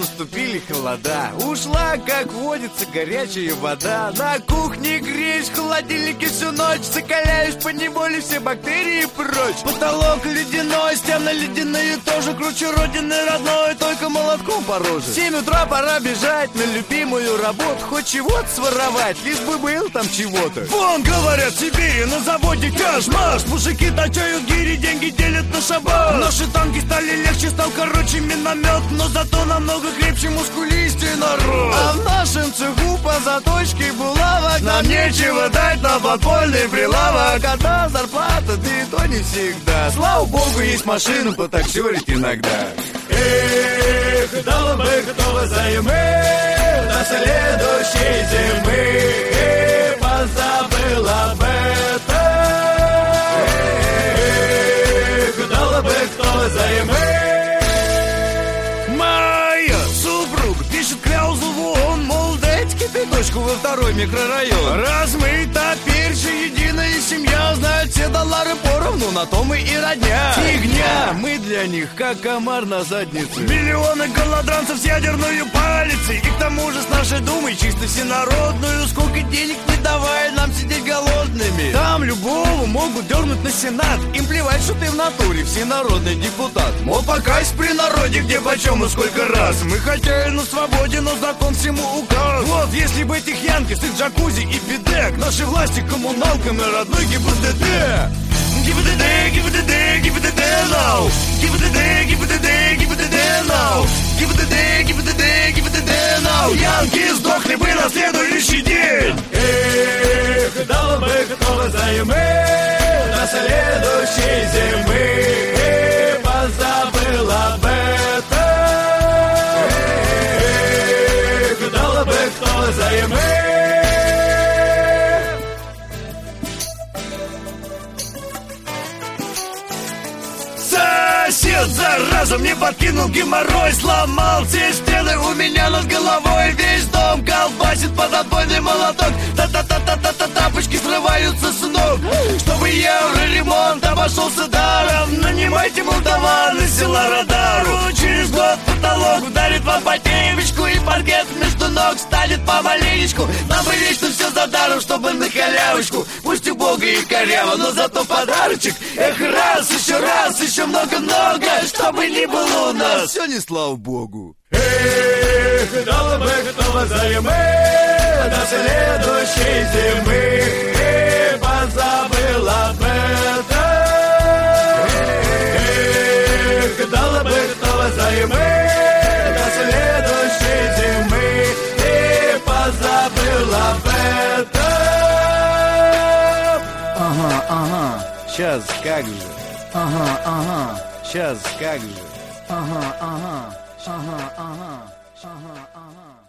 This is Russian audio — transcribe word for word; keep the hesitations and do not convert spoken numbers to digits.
наступили холода. Ушла, как водится, горячая вода. На кухне греешь, в холодильнике всю ночь. Закаляешь по неволе все бактерии и прочь. Потолок ледяной, стены ледяные тоже. Круче родины родной, только молотком по роже. В семь утра пора бежать на любимую работу. Хоть чего-то своровать, лишь бы был там чего-то. Вон, говорят, в Сибири на заводе каш-маш. Мужики точают гири, деньги делят на шабаш. Наши танки стали легче, стал короче миномет. Но зато намного крепче, мускулистее народ. А в нашем цеху по заточке булавок нам нечего дать на подпольный прилавок. Одна зарплата, да и то не всегда. Слава богу, есть машина потаксерить иногда. Эх, дало бы кто взаймы до следующей зимы. Эх, позабыл об этом. Эх, дало бы кто взаймы. Моя супруга пишет кляузу, он, мол, дайте кипяточку во второй микрорайон. Раз мы теперь же единая семья, знают все доллары поровну, на том и родня. Фигня, мы для них как комар на заднице. Миллионы голодранцев с ядерной палицей. И к тому же с нашей думой чисто всенародную. Сколько денег не давай нам сидеть голодными. Там любого могут дернуть на сенат. Им плевать, что ты в натуре всенародный депутат. Мол, покайся при народе, где почем и сколько раз. Мы хотя и на свободе, но закон всему указ. Вот, если бы этих янки с их джакузи и бидек, наши власти коммуналками родной ГИБДД. ГИБДД, ГИБДД, ГИБДД now. ГИБДД, ГИБДД, ГИБДД now. ГИБДД, ГИБДД, ГИБДД now. Янки сдохли бы на следующий день. Эх, дало бы кто взаймы до следующей зимы. Эх, позабыл об этом. Эх, дало бы кто взаймы. Сосед, зараза, мне подкинул геморрой. Сломал все стены у меня над головой. Весь дом колбасит под отбойный молоток. Та-та-та-та-та-та, тапочки срываются с ног. Чтобы евроремонт обошелся даром, нанимайте молдаван из села Радару. Через год потолок ударит вам по темечку, и паркет между ног станет помаленечку. Нам бы вечно все за даром, чтобы на халявочку. Пусть убого и коряво, но зато подарочек. Эх, раз, еще раз, еще много-много, чтобы не было у нас. Все не слава богу. Эх, дало бы кто взаймы до следующей зимы. Эх, позабыл об этом. Эх, дало бы кто взаймы до следующей зимы. Эх, позабыл об этом. Ага, ага, сейчас как же. Ага, ага, сейчас как же. Ага, ага, ага, ага, ага, ага.